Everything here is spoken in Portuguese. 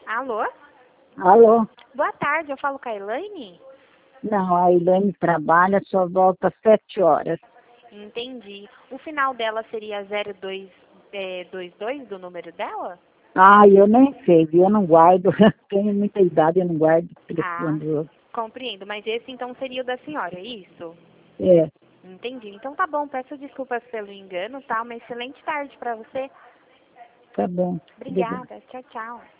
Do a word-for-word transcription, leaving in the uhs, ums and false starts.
Alô? Alô? Boa tarde, eu falo com a Elaine? Não, a Elaine trabalha, só volta às sete horas. Entendi. O final dela seria zero dois dois dois do número dela? Ah, eu nem sei, eu não guardo, tenho muita idade, eu não guardo o Ah, telefone do outro. compreendo. Mas esse então seria o da senhora, é isso? É, Entendi. Então tá bom, peço desculpas pelo engano, tá? Uma excelente tarde para você. tá bom. Obrigada. Obrigada. Tchau, tchau.